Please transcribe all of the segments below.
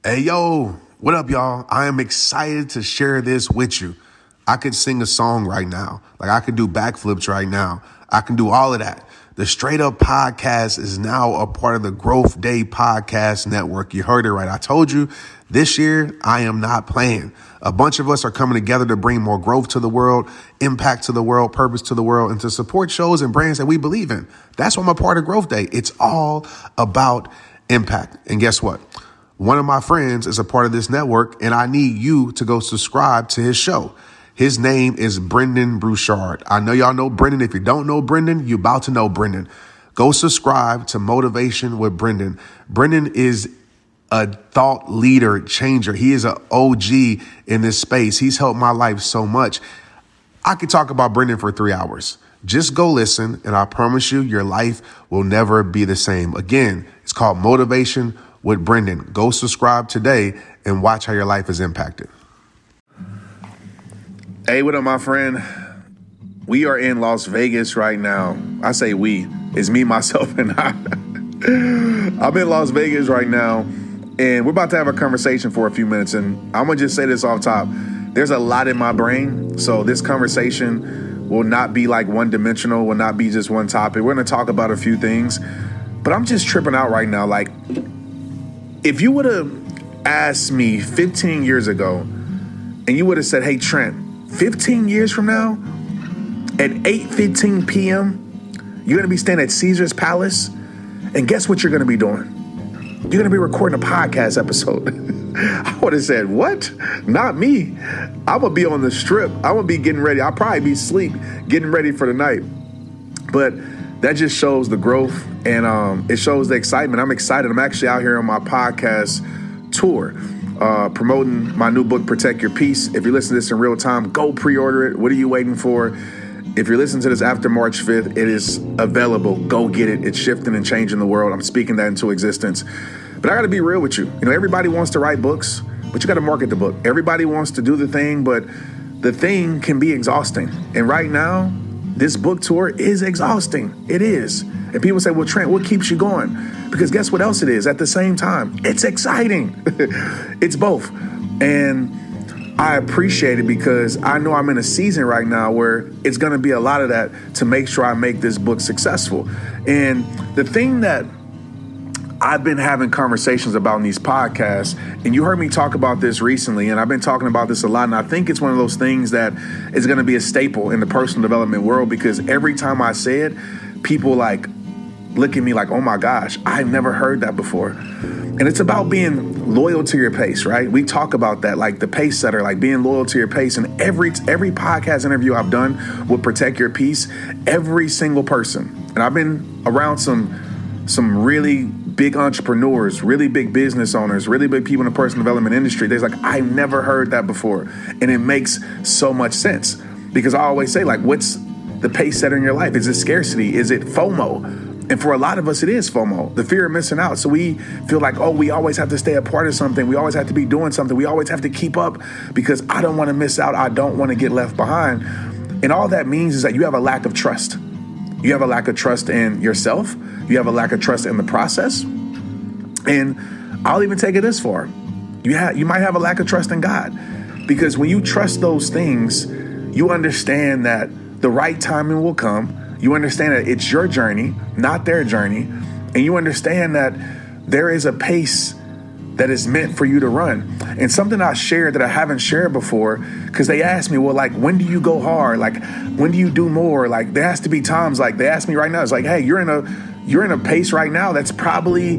Hey, yo, what up, y'all? I am excited to share this with you. I could sing a song right now. Like, I could do backflips right now. I can do all of that. The Straight Up Podcast is now a part of the Growth Day Podcast Network. You heard it right. I told you this year, I am not playing. A bunch of us are coming together to bring more growth to the world, impact to the world, purpose to the world, and to support shows and brands that we believe in. That's why I'm a part of Growth Day. It's all about impact. And guess what? One of my friends is a part of this network, and I need you to go subscribe to his show. His name is Brendan Brouchard. I know y'all know Brendan. If you don't know Brendan, you're about to know Brendan. Go subscribe to Motivation with Brendan. Brendan is a thought leader changer. He is an OG in this space. He's helped my life so much. I could talk about Brendan for 3 hours. Just go listen, and I promise you, your life will never be the same. Again, it's called Motivation with Brendan. Go subscribe today and watch how your life is impacted. Hey, what up, my friend? We are in Las Vegas right now. I say we. It's me, myself, and I. I'm in Las Vegas right now, and we're about to have a conversation for a few minutes, and I'm going to just say this off top. There's a lot in my brain, so this conversation will not be like one-dimensional, will not be just one topic. We're going to talk about a few things, but I'm just tripping out right now. Like, if you would have asked me 15 years ago and you would have said, hey, Trent, 15 years from now at 8:15 p.m., you're going to be staying at Caesar's Palace. And guess what you're going to be doing? You're going to be recording a podcast episode. I would have said, what? Not me. I'm going to be on the strip. I'm going to be getting ready. I'll probably be asleep, getting ready for the night. But that just shows the growth, and it shows the excitement. I'm excited. I'm actually out here on my podcast tour, promoting my new book, Protect Your Peace. If you listen to this in real time, go pre-order it. What are you waiting for? If you're listening to this after March 5th, it is available. Go get it. It's shifting and changing the world. I'm speaking that into existence. But I got to be real with you. You know, everybody wants to write books, but you got to market the book. Everybody wants to do the thing, but the thing can be exhausting. And right now, this book tour is exhausting. It is. And people say, well, Trent, what keeps you going? Because guess what else it is? At the same time, it's exciting. It's both. And I appreciate it because I know I'm in a season right now where it's going to be a lot of that to make sure I make this book successful. And the thing that I've been having conversations about in these podcasts, and you heard me talk about this recently, and I've been talking about this a lot, and I think it's one of those things that is going to be a staple in the personal development world, because every time I say it, people like look at me like, oh my gosh, I've never heard that before. And it's about being loyal to your pace, right? We talk about that, like the pace setter, like being loyal to your pace. And every podcast interview I've done with Protect Your Peace, every single person, and I've been around some really big entrepreneurs, really big business owners, really big people in the personal development industry. They're like, I've never heard that before. And it makes so much sense, because I always say, like, what's the pace setter in your life? Is it scarcity? Is it FOMO? And for a lot of us, it is FOMO, the fear of missing out. So we feel like, oh, we always have to stay a part of something. We always have to be doing something. We always have to keep up because I don't want to miss out. I don't want to get left behind. And all that means is that you have a lack of trust. You have a lack of trust in yourself. You have a lack of trust in the process. And I'll even take it this far. You might have a lack of trust in God, because when you trust those things, you understand that the right timing will come. You understand that it's your journey, not their journey. And you understand that there is a pace that is meant for you to run. And something I shared that I haven't shared before, because they asked me, well, like, when do you go hard? Like, when do you do more? Like, there has to be times, like they asked me right now, it's like, hey, you're in a pace right now that's probably,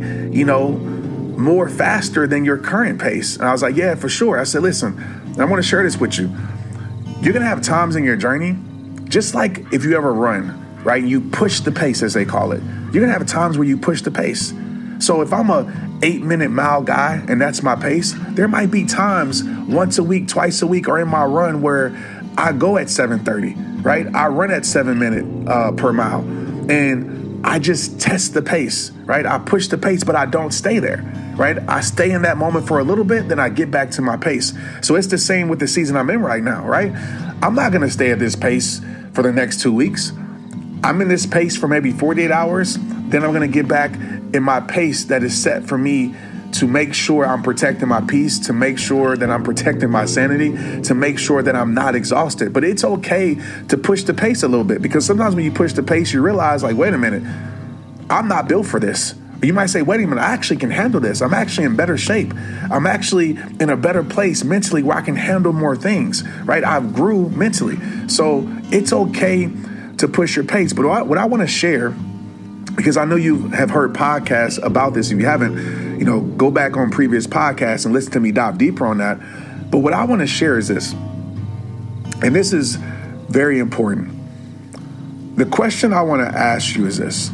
more faster than your current pace. And I was like, yeah, for sure. I said, listen, I want to share this with you. You're going to have times in your journey, just like if you ever run, right? You push the pace, as they call it. You're going to have times where you push the pace. So if I'm a 8-minute mile guy and that's my pace, there might be times once a week, twice a week, or in my run where I go at 7:30, right? I run at 7 minutes per mile, and I just test the pace, right? I push the pace, but I don't stay there, right? I stay in that moment for a little bit, then I get back to my pace. So it's the same with the season I'm in right now, right? I'm not going to stay at this pace for the next 2 weeks. I'm in this pace for maybe 48 hours. Then I'm going to get back in my pace that is set for me to make sure I'm protecting my peace, to make sure that I'm protecting my sanity, to make sure that I'm not exhausted. But it's okay to push the pace a little bit, because sometimes when you push the pace, you realize, like, wait a minute, I'm not built for this. You might say, wait a minute, I actually can handle this. I'm actually in better shape. I'm actually in a better place mentally where I can handle more things, right? I've grew mentally. So it's okay to push your pace. But what I want to share, because I know you have heard podcasts about this. If you haven't, go back on previous podcasts and listen to me dive deeper on that. But what I want to share is this, and this is very important. The question I want to ask you is this: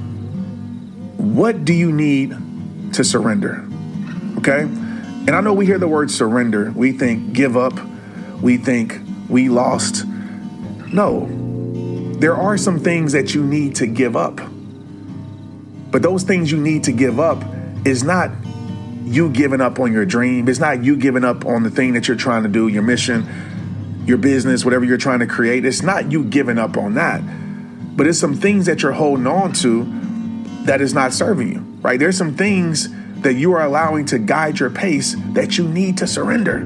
what do you need to surrender? Okay? And I know we hear the word surrender. We think give up. We think we lost. No. There are some things that you need to give up. But those things you need to give up is not you giving up on your dream. It's not you giving up on the thing that you're trying to do, your mission, your business, whatever you're trying to create. It's not you giving up on that. But it's some things that you're holding on to that is not serving you, right? There's some things that you are allowing to guide your pace that you need to surrender,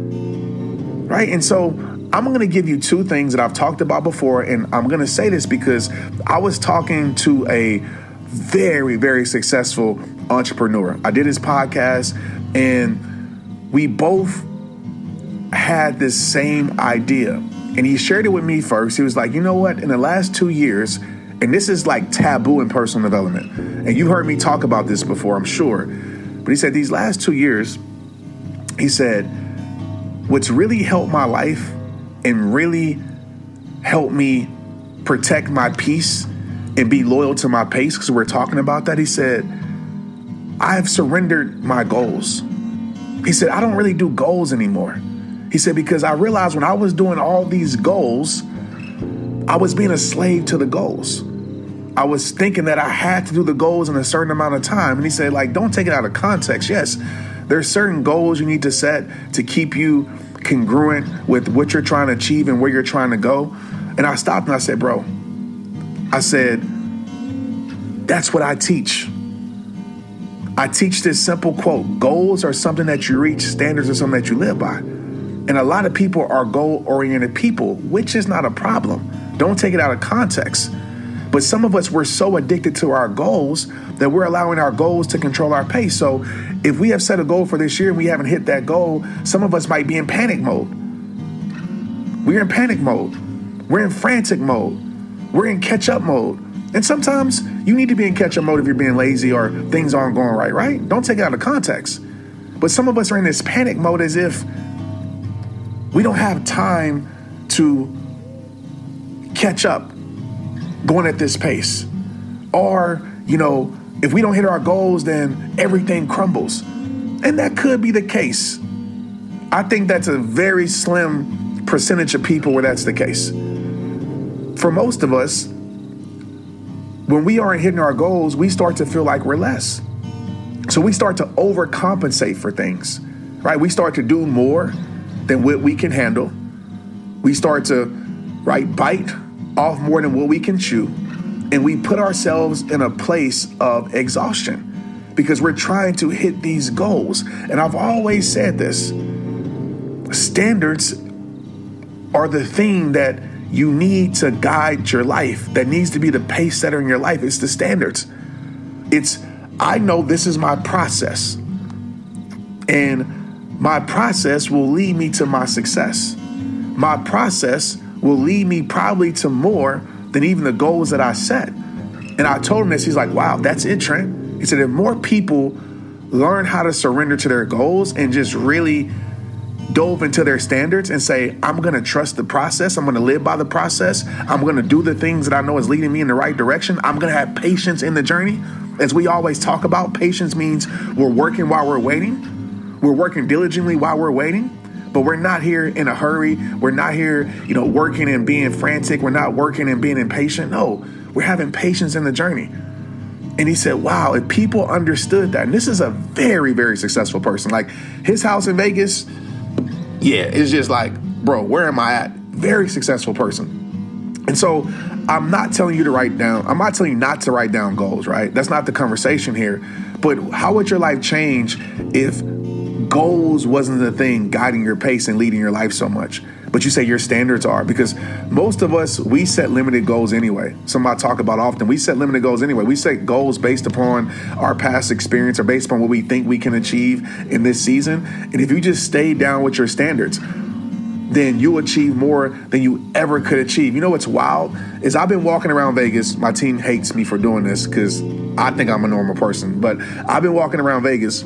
right? And so I'm going to give you two things that I've talked about before, and I'm going to say this because I was talking to a very, very successful entrepreneur. I did his podcast, and we both had this same idea, and he shared it with me first. He was like, you know what? In the last 2 years, and this is like taboo in personal development, and you heard me talk about this before, I'm sure. But he said these last 2 years, he said, what's really helped my life and really helped me protect my peace and be loyal to my pace, because we're talking about that, he said, I've surrendered my goals. He said, I don't really do goals anymore. He said, because I realized when I was doing all these goals, I was being a slave to the goals. I was thinking that I had to do the goals in a certain amount of time. And he said, like, don't take it out of context. Yes, there's certain goals you need to set to keep you congruent with what you're trying to achieve and where you're trying to go. And I stopped and I said, bro, I said, that's what I teach. I teach this simple quote: goals are something that you reach, standards are something that you live by. And a lot of people are goal-oriented people, which is not a problem. Don't take it out of context. But some of us, we're so addicted to our goals that we're allowing our goals to control our pace. So if we have set a goal for this year and we haven't hit that goal, some of us might be in panic mode. We're in panic mode. We're in frantic mode. We're in catch-up mode. And sometimes you need to be in catch-up mode if you're being lazy or things aren't going right? Don't take it out of context. But some of us are in this panic mode as if we don't have time to catch up going at this pace. Or, if we don't hit our goals, then everything crumbles. And that could be the case. I think that's a very slim percentage of people where that's the case. For most of us, when we aren't hitting our goals, we start to feel like we're less. So we start to overcompensate for things, right? We start to do more than what we can handle. We start to, bite off more than what we can chew. And we put ourselves in a place of exhaustion because we're trying to hit these goals. And I've always said this: standards are the thing that you need to guide your life, that needs to be the pace setter in your life. It's the standards. I know this is my process, and my process will lead me to my success. My process will lead me probably to more than even the goals that I set. And I told him this. He's like, wow, that's it, Trent. He said, if more people learn how to surrender to their goals and just really dove into their standards and say, I'm going to trust the process. I'm going to live by the process. I'm going to do the things that I know is leading me in the right direction. I'm going to have patience in the journey. As we always talk about, patience means we're working while we're waiting. We're working diligently while we're waiting, but we're not here in a hurry. We're not here, working and being frantic. We're not working and being impatient. No, we're having patience in the journey. And he said, wow, if people understood that, and this is a very, very successful person, like his house in Vegas, it's just like, bro, where am I at? Very successful person. And so I'm not telling you to write down, I'm not telling you not to write down goals, right? That's not the conversation here. But how would your life change if goals wasn't the thing guiding your pace and leading your life so much? But you say your standards are, because most of us, we set limited goals anyway. Something I talk about often. We set limited goals anyway. We set goals based upon our past experience or based upon what we think we can achieve in this season. And if you just stay down with your standards, then you'll achieve more than you ever could achieve. You know what's wild is I've been walking around Vegas. My team hates me for doing this because I think I'm a normal person. But I've been walking around Vegas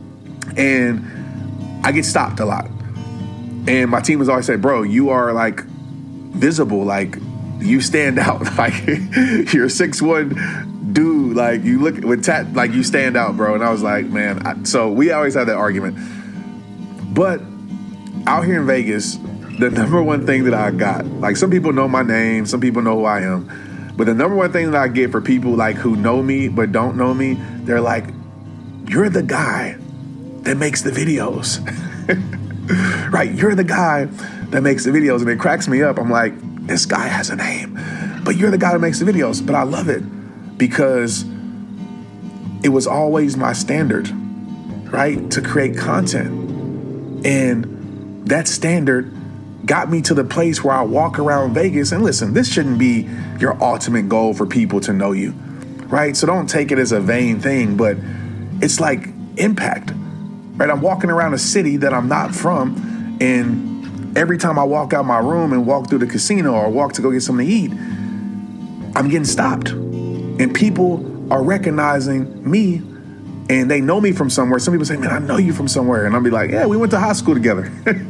and I get stopped a lot. And my team has always said, bro, you are like visible, like you stand out, like you're a 6'1" dude, like you look with like you stand out, bro. And I was like, man, so we always have that argument. But out here in Vegas, the number one thing that I got, like some people know my name, some people know who I am, but the number one thing that I get for people like who know me but don't know me, they're like, you're the guy that makes the videos. Right? You're the guy that makes the videos. And it cracks me up. I'm like, this guy has a name, but you're the guy that makes the videos. But I love it because it was always my standard, right? To create content. And that standard got me to the place where I walk around Vegas. And listen, this shouldn't be your ultimate goal for people to know you, right? So don't take it as a vain thing, but it's like impact. Right, I'm walking around a city that I'm not from, and every time I walk out my room and walk through the casino or walk to go get something to eat, I'm getting stopped. And people are recognizing me, and they know me from somewhere. Some people say, man, I know you from somewhere. And I'll be like, yeah, we went to high school together.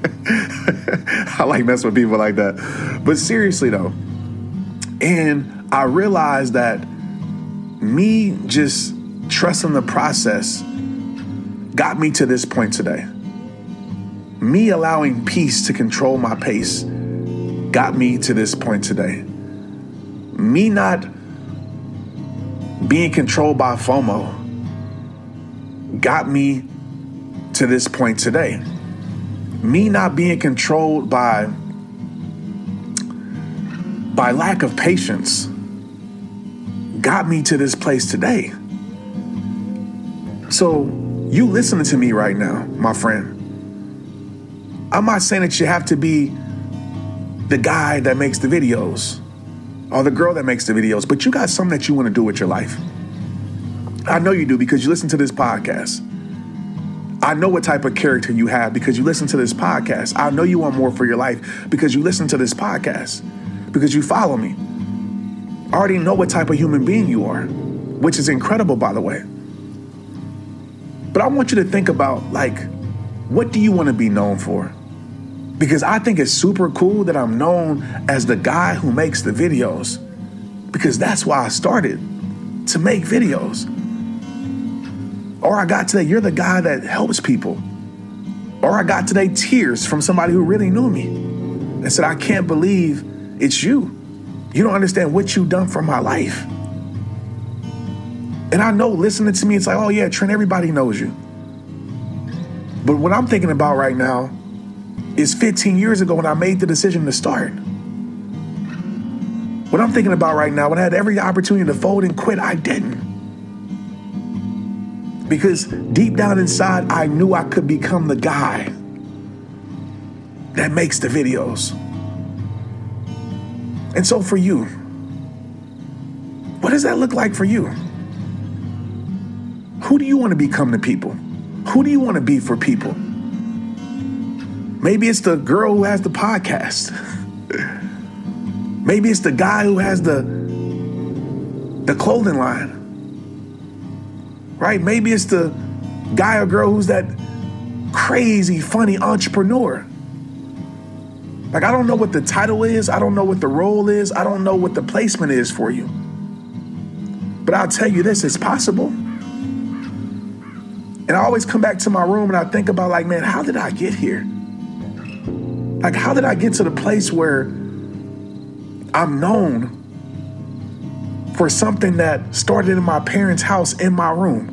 I like messing with people like that. But seriously, though, and I realized that me just trusting the process got me to this point today. Me allowing peace to control my pace got me to this point today. Me not being controlled by FOMO got me to this point today. Me not being controlled by lack of patience got me to this place today. So you listening to me right now, my friend, I'm not saying that you have to be the guy that makes the videos or the girl that makes the videos, but you got something that you want to do with your life. I know you do because you listen to this podcast. I know what type of character you have because you listen to this podcast. I know you want more for your life because you listen to this podcast, because you follow me. I already know what type of human being you are, which is incredible, by the way. But I want you to think about, like, what do you want to be known for? Because I think it's super cool that I'm known as the guy who makes the videos, because that's why I started, to make videos. Or I got today, you're the guy that helps people. Or I got today tears from somebody who really knew me and said, I can't believe it's you. You don't understand what you've done for my life. And I know listening to me, it's like, oh yeah, Trent, everybody knows you. But what I'm thinking about right now is 15 years ago when I made the decision to start. What I'm thinking about right now, when I had every opportunity to fold and quit, I didn't. Because deep down inside, I knew I could become the guy that makes the videos. And so for you, what does that look like for you? Who do you want to become to people? Who do you want to be for people? Maybe it's the girl who has the podcast. Maybe it's the guy who has the clothing line. Right? Maybe it's the guy or girl who's that crazy, funny entrepreneur. Like, I don't know what the title is. I don't know what the role is. I don't know what the placement is for you. But I'll tell you this, it's possible. And I always come back to my room and I think about, like, man, how did I get here? Like, how did I get to the place where I'm known for something that started in my parents' house in my room?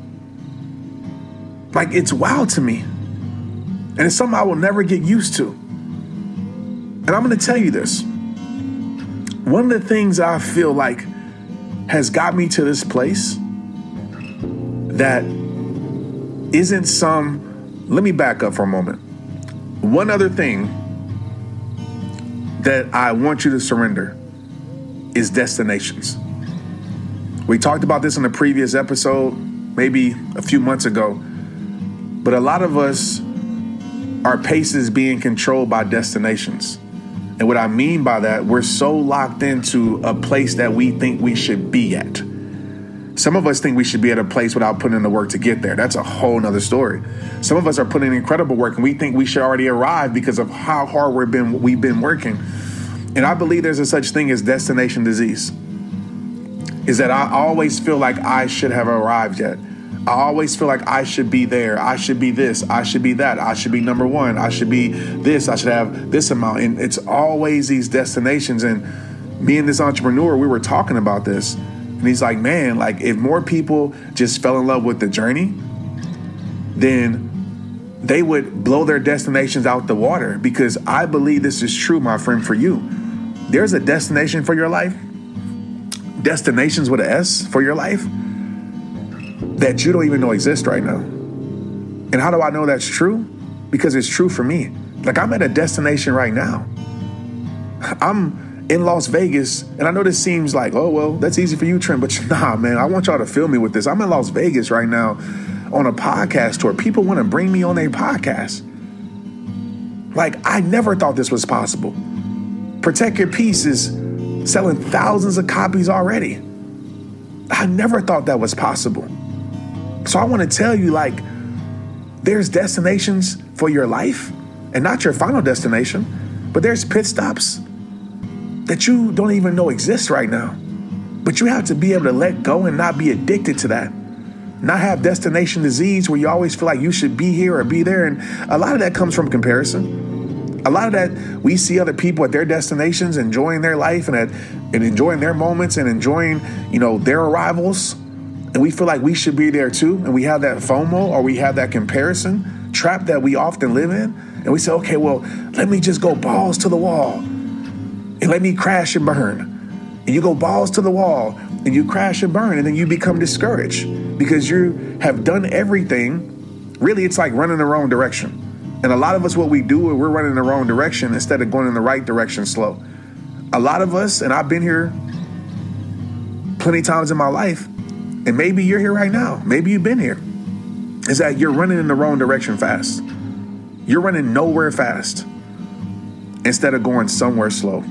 Like, it's wild to me. And it's something I will never get used to. And I'm going to tell you this. One of the things I feel like has got me to this place that isn't let me back up for a moment. One other thing that I want you to surrender is destinations. We talked about this in a previous episode, maybe a few months ago, but a lot of us, our pace is being controlled by destinations. And what I mean by that, we're so locked into a place that we think we should be at. Some of us think we should be at a place without putting in the work to get there. That's a whole nother story. Some of us are putting in incredible work and we think we should already arrive because of how hard we've been working. And I believe there's a such thing as destination disease. Is that I always feel like I should have arrived yet. I always feel like I should be there. I should be this. I should be that. I should be number one. I should be this. I should have this amount. And it's always these destinations. And me and this entrepreneur, we were talking about this. And he's like, man, like if more people just fell in love with the journey, then they would blow their destinations out the water. Because I believe this is true, my friend, for you. There's a destination for your life. Destinations with an S for your life that you don't even know exist right now. And how do I know that's true? Because it's true for me. Like I'm at a destination right now. I'm in Las Vegas, and I know this seems like, oh, well, that's easy for you, Trent, but nah, man, I want y'all to feel me with this. I'm in Las Vegas right now on a podcast tour. People want to bring me on their podcast. Like I never thought this was possible. Protect Your Peace is selling thousands of copies already. I never thought that was possible. So I want to tell you, like, there's destinations for your life and not your final destination, but there's pit stops that you don't even know exist right now. But you have to be able to let go and not be addicted to that. Not have destination disease where you always feel like you should be here or be there. And a lot of that comes from comparison. A lot of that, we see other people at their destinations enjoying their life and enjoying their moments and enjoying, their arrivals. And we feel like we should be there too. And we have that FOMO or we have that comparison trap that we often live in. And we say, okay, well, let me just go balls to the wall and let me crash and burn. And you go balls to the wall and you crash and burn, and then you become discouraged because you have done everything. Really, it's like running the wrong direction. And a lot of us, what we do is we're running in the wrong direction instead of going in the right direction slow. A lot of us, and I've been here plenty of times in my life, and maybe you're here right now, maybe you've been here, is that you're running in the wrong direction fast. You're running nowhere fast instead of going somewhere slow.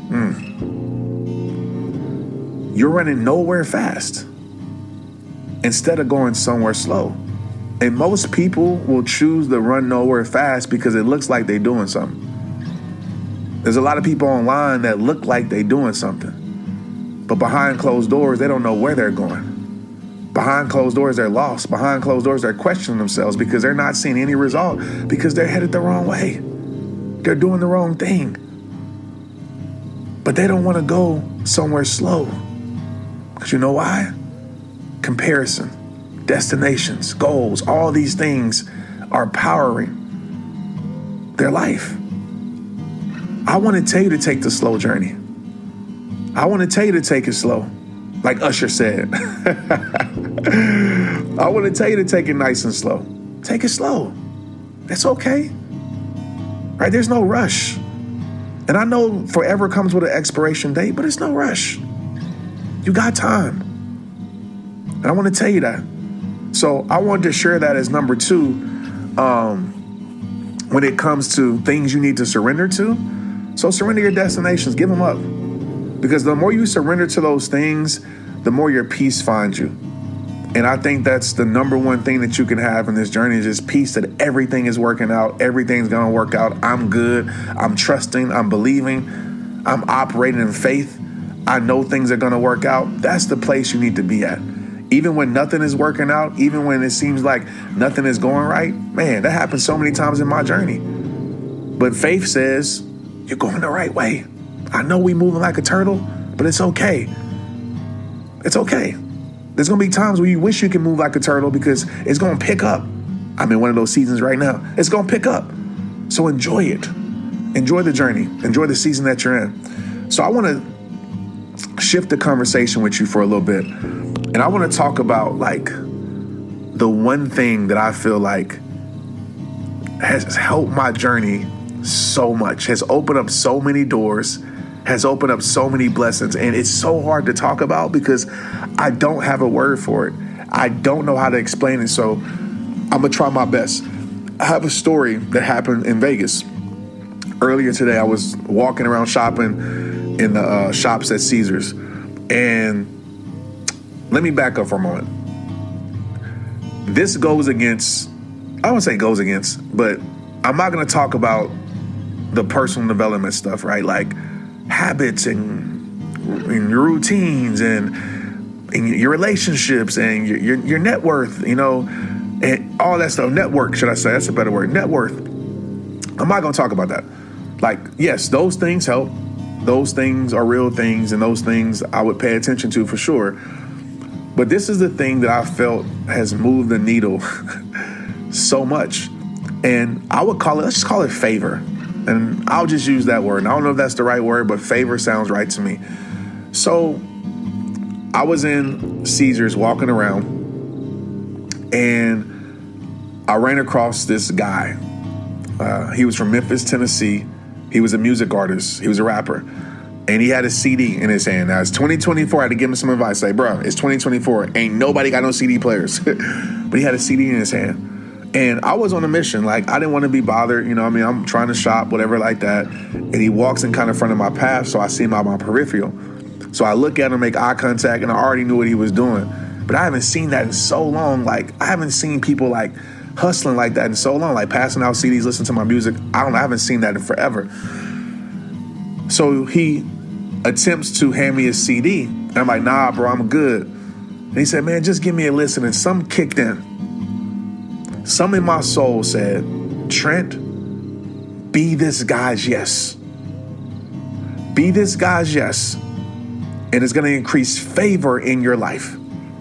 You're running nowhere fast instead of going somewhere slow. And most people will choose to run nowhere fast because it looks like they're doing something. There's a lot of people online that look like they're doing something, but behind closed doors, they don't know where they're going. Behind closed doors, they're lost. Behind closed doors, they're questioning themselves because they're not seeing any result because they're headed the wrong way. They're doing the wrong thing. But they don't want to go somewhere slow. Because you know why? Comparison. Destinations, goals, all these things are powering their life. I want to tell you to take the slow journey. I want to tell you to take it slow, like Usher said. I want to tell you to take it nice and slow. Take it slow. It's okay. Right? There's no rush. And I know forever comes with an expiration date, but it's no rush. You got time. And I want to tell you that. So I wanted to share that as number 2 when it comes to things you need to surrender to. So surrender your destinations, give them up. Because the more you surrender to those things, the more your peace finds you. And I think that's the number one thing that you can have in this journey is just peace that everything is working out. Everything's going to work out. I'm good. I'm trusting. I'm believing. I'm operating in faith. I know things are going to work out. That's the place you need to be at. Even when nothing is working out, even when it seems like nothing is going right, man, that happens so many times in my journey. But faith says, you're going the right way. I know we moving like a turtle, but it's okay. It's okay. There's going to be times where you wish you could move like a turtle because it's going to pick up. I'm in one of those seasons right now. It's going to pick up. So enjoy it. Enjoy the journey. Enjoy the season that you're in. So I want to shift the conversation with you for a little bit. And I want to talk about like the one thing that I feel like has helped my journey so much, has opened up so many doors, has opened up so many blessings. And it's so hard to talk about because I don't have a word for it. I don't know how to explain it. So I'm going to try my best. I have a story that happened in Vegas. Earlier today, I was walking around shopping in the shops at Caesars. And let me back up for a moment. This goes against, I won't say goes against, but I'm not going to talk about the personal development stuff, right? Like habits and your routines and your relationships and your net worth, and all that stuff. Network, should I say? That's a better word. Net worth. I'm not going to talk about that. Like, yes, those things help. Those things are real things, and those things I would pay attention to for sure. But this is the thing that I felt has moved the needle so much. And I would call it, let's just call it favor. And I'll just use that word. And I don't know if that's the right word, but favor sounds right to me. So I was in Caesars walking around, and I ran across this guy. He was from Memphis, Tennessee. He was a music artist. He was a rapper. And he had a CD in his hand. Now, it's 2024. I had to give him some advice. Like, bro, it's 2024. Ain't nobody got no CD players. But he had a CD in his hand. And I was on a mission. Like, I didn't want to be bothered. I'm trying to shop, whatever like that. And he walks in kind of front of my path, so I see him out my peripheral. So I look at him, make eye contact, and I already knew what he was doing. But I haven't seen that in so long. Like, I haven't seen people, like, hustling like that in so long. Like, passing out CDs, listening to my music. I haven't seen that in forever. So he attempts to hand me a CD. And I'm like, nah, bro, I'm good. And he said, man, just give me a listen. And something kicked in. Something in my soul said, Trent, be this guy's yes. Be this guy's yes. And it's going to increase favor in your life.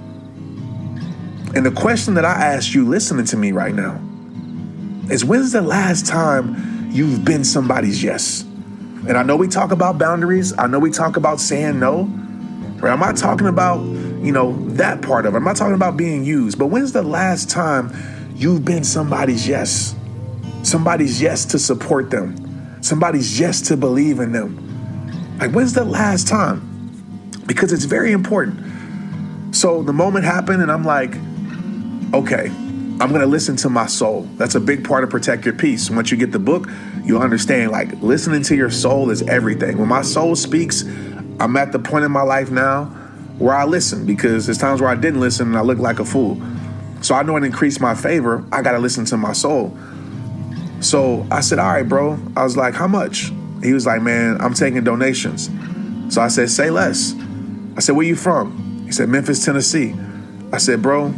And the question that I asked you listening to me right now is, when's the last time you've been somebody's yes? And I know we talk about boundaries. I know we talk about saying no. Right? I'm not talking about, that part of it. I'm not talking about being used. But when's the last time you've been somebody's yes? Somebody's yes to support them. Somebody's yes to believe in them. Like, when's the last time? Because it's very important. So the moment happened and I'm like, okay, I'm going to listen to my soul. That's a big part of Protect Your Peace. Once you get the book, you'll understand, like, listening to your soul is everything. When my soul speaks, I'm at the point in my life now where I listen, because there's times where I didn't listen and I look like a fool. So I know it increased my favor. I got to listen to my soul. So I said, all right, bro. I was like, how much? He was like, man, I'm taking donations. So I said, say less. I said, where you from? He said, Memphis, Tennessee. I said, bro,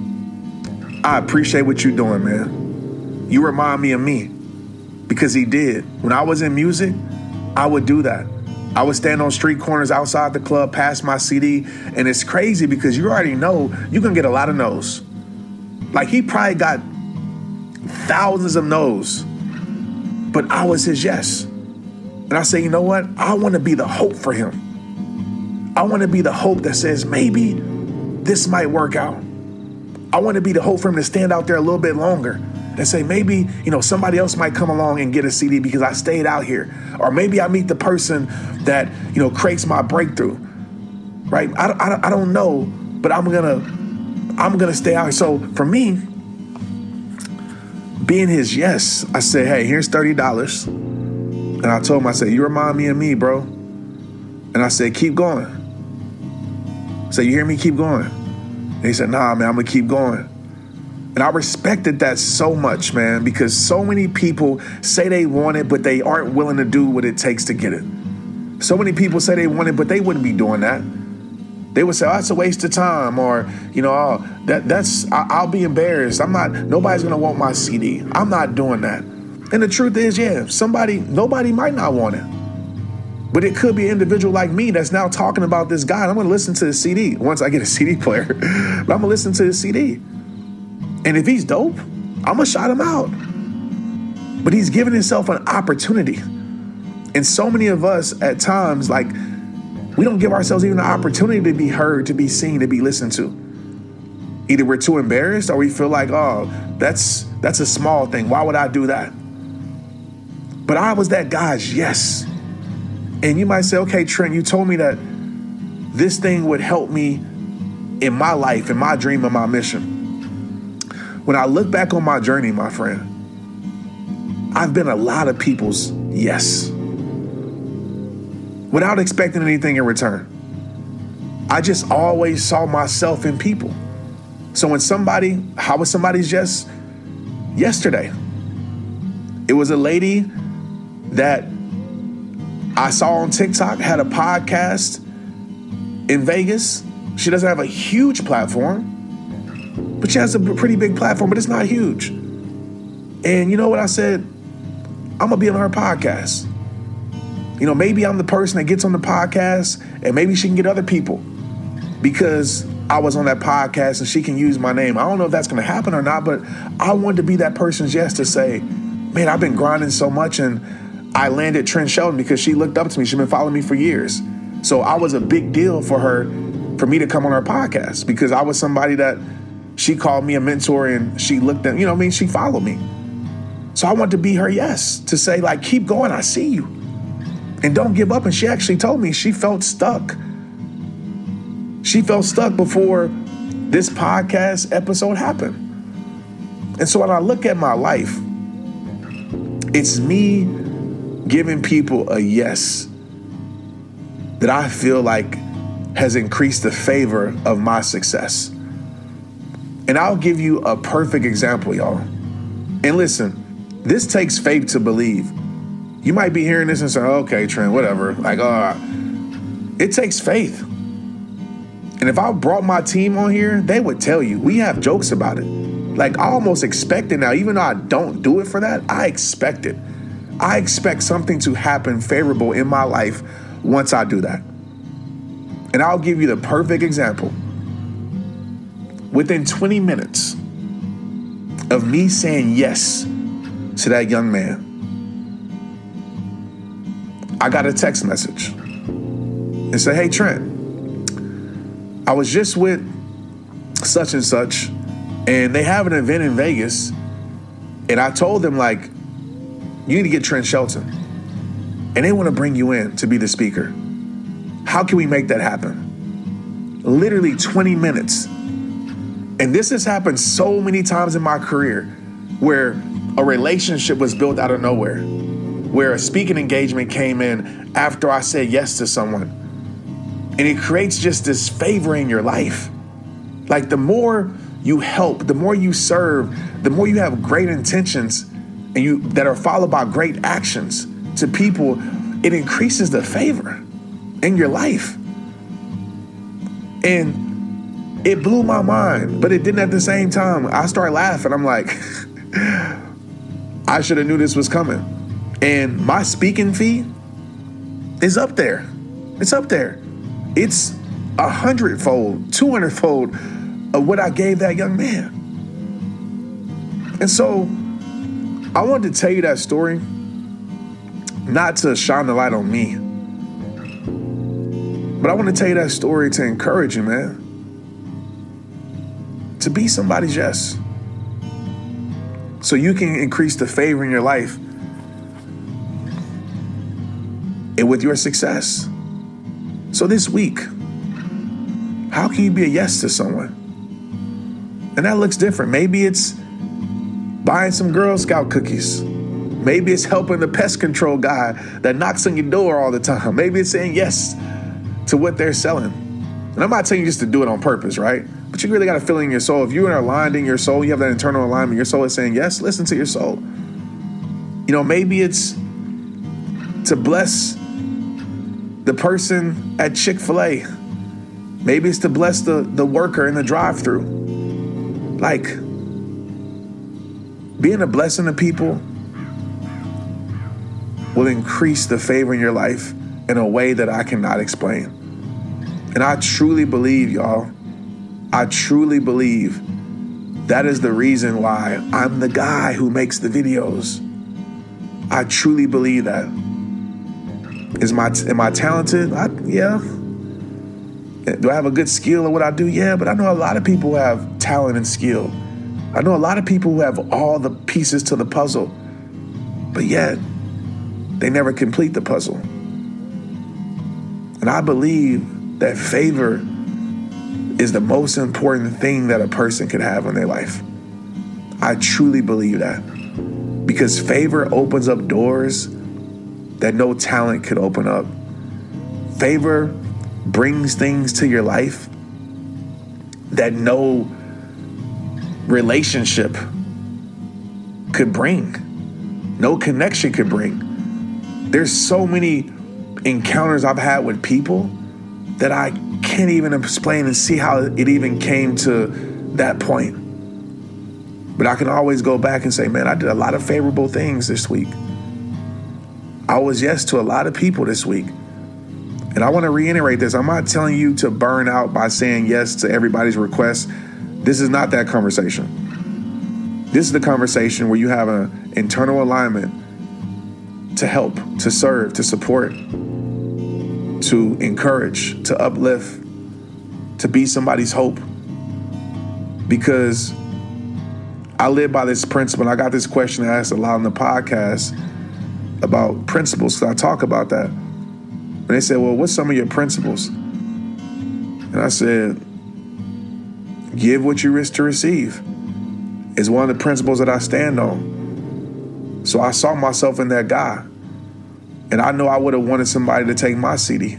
I appreciate what you're doing, man. You remind me of me. Because he did. When I was in music, I would do that. I would stand on street corners outside the club, pass my CD. And it's crazy because you already know you can get a lot of no's. Like, he probably got thousands of no's. But I was his yes. And I say, you know what? I want to be the hope for him. I want to be the hope that says, maybe this might work out. I want to be the hope for him to stand out there a little bit longer and say, maybe, somebody else might come along and get a CD because I stayed out here. Or maybe I meet the person that, creates my breakthrough. Right? I don't know, but I'm gonna stay out here. So for me, being his yes, I said, hey, here's $30. And I told him, I said, you remind me of me, bro. And I said, keep going. So you hear me? Keep going. And he said, nah, man, I'm going to keep going. And I respected that so much, man, because so many people say they want it, but they aren't willing to do what it takes to get it. So many people say they want it, but they wouldn't be doing that. They would say, oh, that's a waste of time. Or, I'll be embarrassed. Nobody's going to want my CD. I'm not doing that. And the truth is, nobody might not want it. But it could be an individual like me that's now talking about this guy. And I'm going to listen to the CD once I get a CD player. But I'm going to listen to the CD. And if he's dope, I'm going to shout him out. But he's giving himself an opportunity. And so many of us at times, we don't give ourselves even an opportunity to be heard, to be seen, to be listened to. Either we're too embarrassed or we feel like, oh, that's a small thing. Why would I do that? But I was that guy's yes. And you might say, okay, Trent, you told me that this thing would help me in my life, in my dream, and my mission. When I look back on my journey, my friend, I've been a lot of people's yes without expecting anything in return. I just always saw myself in people. So how was somebody's yes yesterday? It was a lady that I saw on TikTok, had a podcast in Vegas. She doesn't have a huge platform, but she has a pretty big platform, but it's not huge. And you know what I said? I'm gonna be on her podcast. You know, maybe I'm the person that gets on the podcast, and maybe she can get other people because I was on that podcast and she can use my name. I don't know if that's gonna happen or not, but I wanted to be that person's yes to say, man, I've been grinding so much, and I landed Trent Shelton because she looked up to me. She's been following me for years. So I was a big deal for her, for me to come on her podcast, because I was somebody that she called me a mentor and she looked at, she followed me. So I wanted to be her yes, to say, like, keep going, I see you. And don't give up. And she actually told me she felt stuck. She felt stuck before this podcast episode happened. And so when I look at my life, it's me giving people a yes that I feel like has increased the favor of my success. And I'll give you a perfect example, y'all. And listen, this takes faith to believe. You might be hearing this and saying, okay, Trent, whatever. Like, it takes faith. And if I brought my team on here, they would tell you, we have jokes about it. Like, I almost expect it now. Even though I don't do it for that, I expect it. I expect something to happen favorable in my life once I do that. And I'll give you the perfect example. Within 20 minutes of me saying yes to that young man, I got a text message and said, hey, Trent, I was just with such and such, and they have an event in Vegas, and I told them, like, you need to get Trent Shelton, and they want to bring you in to be the speaker. How can we make that happen? Literally 20 minutes. And this has happened so many times in my career where a relationship was built out of nowhere, where a speaking engagement came in after I said yes to someone. And it creates just this favor in your life. Like, the more you help, the more you serve, the more you have great intentions and that are followed by great actions to people, it increases the favor in your life. And it blew my mind, but it didn't at the same time. I started laughing. I'm like, I should have knew this was coming. And my speaking fee is up there. It's up there. It's 100-fold, 200-fold of what I gave that young man. And so I wanted to tell you that story, not to shine the light on me, but I want to tell you that story to encourage you, man, to be somebody's yes, so you can increase the favor in your life and with your success. So this week, how can you be a yes to someone? And that looks different. Maybe it's buying some Girl Scout cookies. Maybe it's helping the pest control guy that knocks on your door all the time. Maybe it's saying yes to what they're selling. And I'm not telling you just to do it on purpose, right? But you really got to feel it in your soul. If you're aligned in your soul, you have that internal alignment, your soul is saying yes, listen to your soul. Maybe it's to bless the person at Chick-fil-A. Maybe it's to bless the worker in the drive-thru. Like, being a blessing to people will increase the favor in your life in a way that I cannot explain. And I truly believe, y'all, I truly believe that is the reason why I'm the guy who makes the videos. I truly believe that. Am I talented? Yeah. Do I have a good skill at what I do? Yeah, but I know a lot of people who have talent and skill. I know a lot of people who have all the pieces to the puzzle, but yet they never complete the puzzle. And I believe that favor is the most important thing that a person could have in their life. I truly believe that, because favor opens up doors that no talent could open up. Favor brings things to your life that no relationship could bring, no connection could bring. There's so many encounters I've had with people that I can't even explain and see how it even came to that point. But I can always go back and say, man, I did a lot of favorable things this week. I was yes to a lot of people this week. And I want to reiterate this. I'm not telling you to burn out by saying yes to everybody's requests. This is not that conversation. This is the conversation where you have an internal alignment to help, to serve, to support, to encourage, to uplift, to be somebody's hope. Because I live by this principle. I got this question asked a lot on the podcast about principles, so I talk about that. And they said, well, what's some of your principles? And I said, give what you wish to receive is one of the principles that I stand on. So I saw myself in that guy. And I know I would have wanted somebody to take my CD.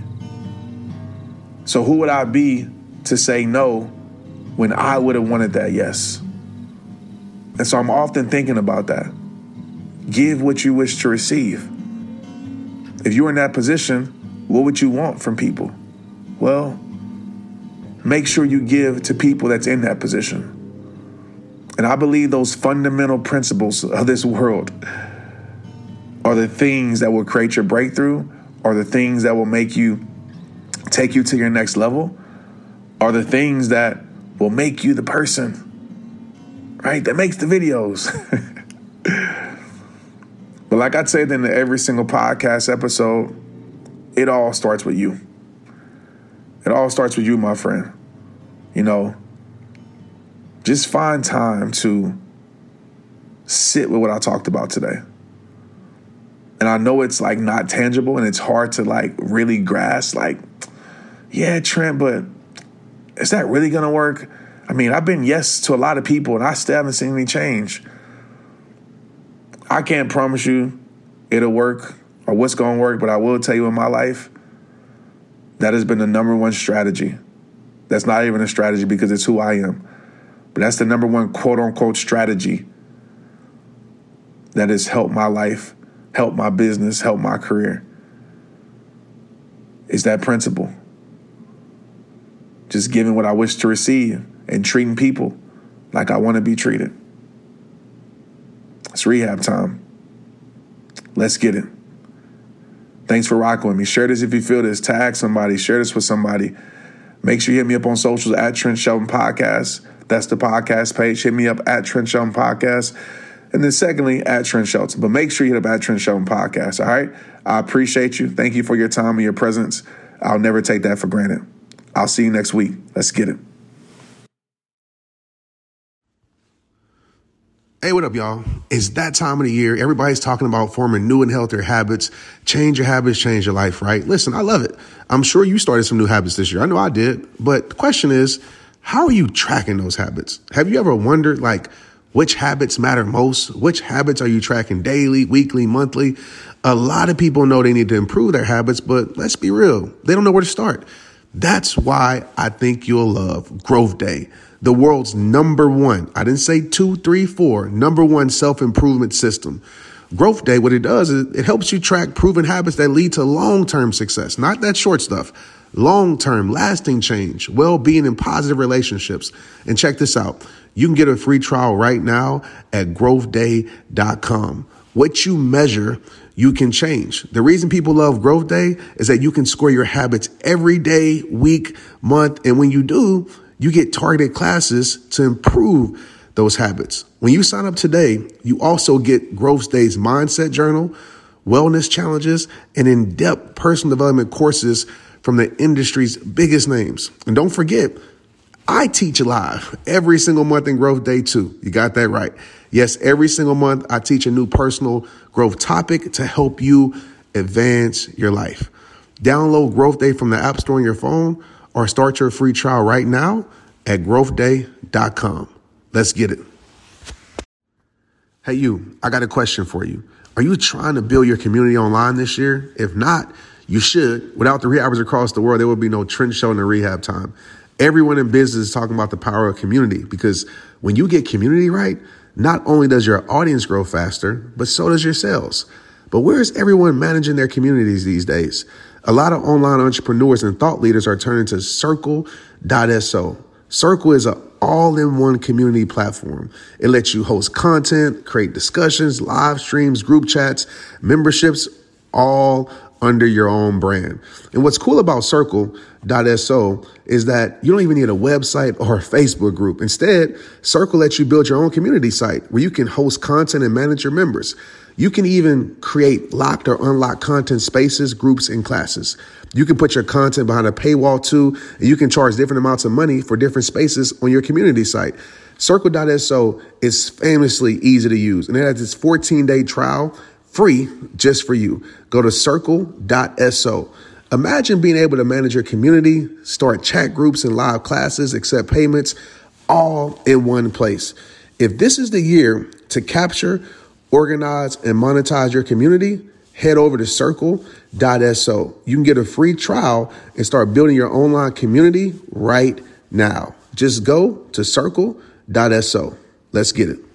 So who would I be to say no when I would have wanted that yes? And so I'm often thinking about that. Give what you wish to receive. If you're in that position, what would you want from people? Well, make sure you give to people that's in that position. And I believe those fundamental principles of this world are the things that will create your breakthrough, are the things that will make you take you to your next level, are the things that will make you the person, right, that makes the videos. But like I said in every single podcast episode, it all starts with you. It all starts with you, my friend. You know, just find time to sit with what I talked about today. And I know it's like not tangible and it's hard to like really grasp, like, yeah, Trent, but is that really going to work? I mean, I've been yes to a lot of people and I still haven't seen any change. I can't promise you it'll work or what's going to work, but I will tell you in my life, that has been the number one strategy. That's not even a strategy because it's who I am. But that's the number one quote unquote strategy that has helped my life, helped my business, helped my career. Is that principle. Just giving what I wish to receive and treating people like I want to be treated. It's rehab time. Let's get it. Thanks for rocking with me. Share this if you feel this. Tag somebody. Share this with somebody. Make sure you hit me up on socials at Trent Shelton Podcast. That's the podcast page. Hit me up at Trent Shelton Podcast. And then secondly, at Trent Shelton. But make sure you hit up at Trent Shelton Podcast, all right? I appreciate you. Thank you for your time and your presence. I'll never take that for granted. I'll see you next week. Let's get it. Hey, what up, y'all? It's that time of the year. Everybody's talking about forming new and healthier habits. Change your habits, change your life, right? Listen, I love it. I'm sure you started some new habits this year. I know I did. But the question is, how are you tracking those habits? Have you ever wondered, like, which habits matter most? Which habits are you tracking daily, weekly, monthly? A lot of people know they need to improve their habits, but let's be real. They don't know where to start. That's why I think you'll love Growth Day, the world's number one, I didn't say 2, 3, 4, number one self-improvement system. Growth Day, what it does is it helps you track proven habits that lead to long-term success, not that short stuff. Long-term, lasting change, well-being, and positive relationships. And check this out. You can get a free trial right now at growthday.com. What you measure, you can change. The reason people love Growth Day is that you can score your habits every day, week, month. And when you do, you get targeted classes to improve those habits. When you sign up today, you also get Growth Day's mindset journal, wellness challenges, and in-depth personal development courses from the industry's biggest names. And don't forget, I teach live every single month in Growth Day 2. You got that right. Yes, every single month I teach a new personal growth topic to help you advance your life. Download Growth Day from the App Store on your phone or start your free trial right now at growthday.com. Let's get it. Hey, you, I got a question for you. Are you trying to build your community online this year? If not, you should. Without the rehabbers across the world, there would be no trend show in the rehab time. Everyone in business is talking about the power of community, because when you get community right, not only does your audience grow faster, but so does your sales. But where is everyone managing their communities these days? A lot of online entrepreneurs and thought leaders are turning to Circle.so. Circle is an all-in-one community platform. It lets you host content, create discussions, live streams, group chats, memberships, all under your own brand. And what's cool about Circle.so is that you don't even need a website or a Facebook group. Instead, Circle lets you build your own community site where you can host content and manage your members. You can even create locked or unlocked content spaces, groups, and classes. You can put your content behind a paywall too, and you can charge different amounts of money for different spaces on your community site. Circle.so is famously easy to use, and it has this 14-day trial free just for you. Go to Circle.so. Imagine being able to manage your community, start chat groups and live classes, accept payments, all in one place. If this is the year to capture, organize, and monetize your community, head over to Circle.so. You can get a free trial and start building your online community right now. Just go to Circle.so. Let's get it.